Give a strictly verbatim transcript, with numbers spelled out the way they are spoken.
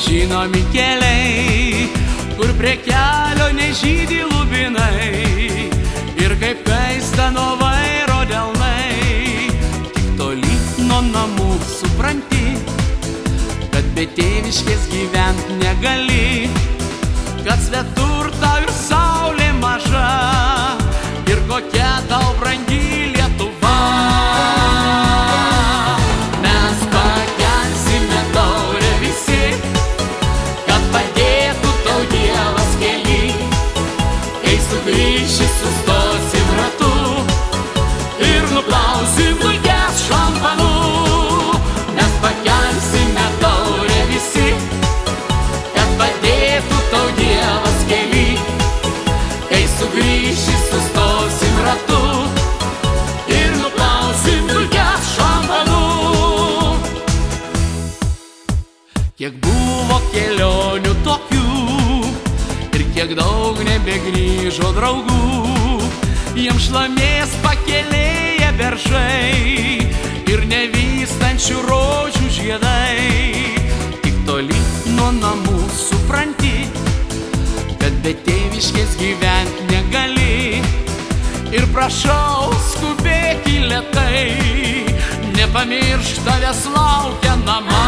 nežinomi keliai, kur prie kelio nežydi lubinai ir kaip kaista nuo vairo delnai. Tik toli nuo namų supranti, kad be tėviškės gyvent negali, kad svetur tau ir saulė maža ir kokia tau brangi Lietuva. Mes pakelsime taurę visi, kad padėtų tau Dievas kely. Kai sugrįši, sustosim ratu ir nuplausim dulkes šampanu. Mes pakelsime taurę visi, kad padėtų tau Dievas kely. Kai sugrįši, sustosim ratu ir nuplausim dulkes šampanu. Kiek buvo kelionių tokių ir kiek daug nebegrįžo draugų, jiems šlamės pakelėję beržai ir nevystančių rožių žiedai. Tik toli nuo namų supranti, kad be tėviškės gyvent negali ir prašau skubėk į lėtai, nepamiršk, tavęs laukia namai.